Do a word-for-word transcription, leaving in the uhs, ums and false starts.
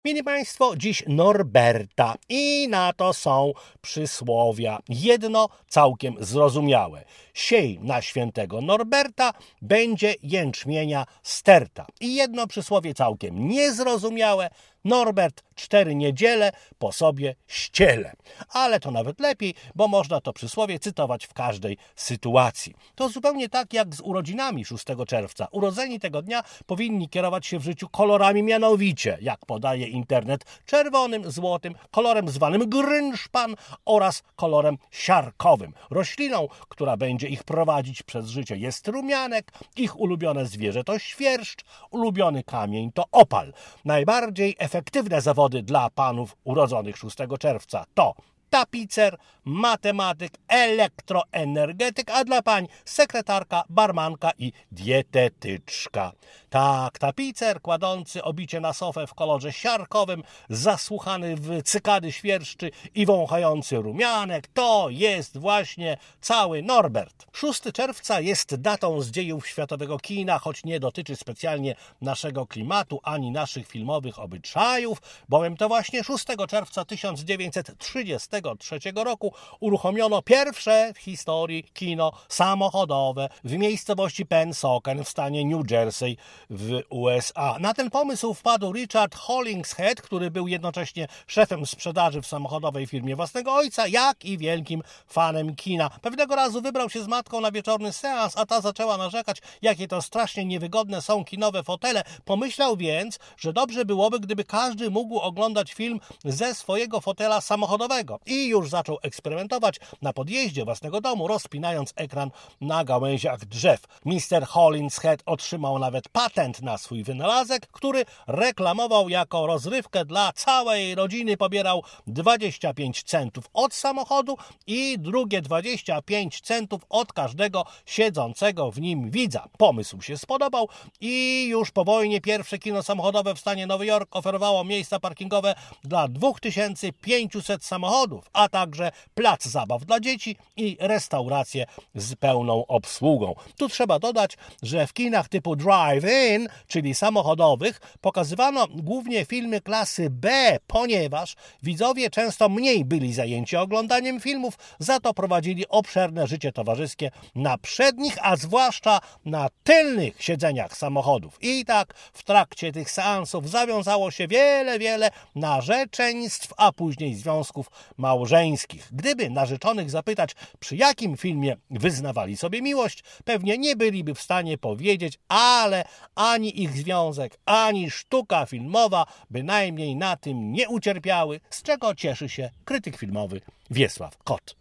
Mili Państwo, dziś Norberta i na to są przysłowia. Jedno całkiem zrozumiałe. Siej na świętego Norberta, będzie jęczmienia sterta. I jedno przysłowie całkiem niezrozumiałe. Norbert cztery niedziele po sobie ściele. Ale to nawet lepiej, bo można to przysłowie cytować w każdej sytuacji. To zupełnie tak jak z urodzinami szóstego czerwca. Urodzeni tego dnia powinni kierować się w życiu kolorami, mianowicie, jak podaje internet, czerwonym, złotym, kolorem zwanym grynszpan oraz kolorem siarkowym. Rośliną, która będzie ich prowadzić przez życie, jest rumianek, ich ulubione zwierzę to świerszcz, ulubiony kamień to opal. Najbardziej efektywne zawody dla panów urodzonych szóstego czerwca to tapicer, matematyk, elektroenergetyk, a dla pań sekretarka, barmanka i dietetyczka. Tak, tapicer kładący obicie na sofę w kolorze siarkowym, zasłuchany w cykady świerszczy i wąchający rumianek, to jest właśnie cały Norbert. szóstego czerwca jest datą z dziejów światowego kina, choć nie dotyczy specjalnie naszego klimatu ani naszych filmowych obyczajów, bowiem to właśnie szóstego czerwca tysiąc dziewięćset trzydziestego trzeciego roku uruchomiono pierwsze w historii kino samochodowe w miejscowości Pennsauken w stanie New Jersey w U S A. Na ten pomysł wpadł Richard Hollingshead, który był jednocześnie szefem sprzedaży w samochodowej firmie własnego ojca, jak i wielkim fanem kina. Pewnego razu wybrał się z matką na wieczorny seans, a ta zaczęła narzekać, jakie to strasznie niewygodne są kinowe fotele. Pomyślał więc, że dobrze byłoby, gdyby każdy mógł oglądać film ze swojego fotela samochodowego. I już zaczął eksperymentować na podjeździe własnego domu, rozpinając ekran na gałęziach drzew. mister Hollingshead otrzymał nawet patent na swój wynalazek, który reklamował jako rozrywkę dla całej rodziny. Pobierał dwadzieścia pięć centów od samochodu i drugie dwadzieścia pięć centów od każdego siedzącego w nim widza. Pomysł się spodobał i już po wojnie pierwsze kino samochodowe w stanie Nowy Jork oferowało miejsca parkingowe dla dwa tysiące pięćset samochodów, a także plac zabaw dla dzieci i restaurację z pełną obsługą. Tu trzeba dodać, że w kinach typu drive-in, czyli samochodowych, pokazywano głównie filmy klasy B, ponieważ widzowie często mniej byli zajęci oglądaniem filmów, za to prowadzili obszerne życie towarzyskie na przednich, a zwłaszcza na tylnych siedzeniach samochodów. I tak w trakcie tych seansów zawiązało się wiele, wiele narzeczeństw, a później związków małżeńskich. Gdyby narzeczonych zapytać, przy jakim filmie wyznawali sobie miłość, pewnie nie byliby w stanie powiedzieć, ale ani ich związek, ani sztuka filmowa bynajmniej na tym nie ucierpiały, z czego cieszy się krytyk filmowy Wiesław Kot.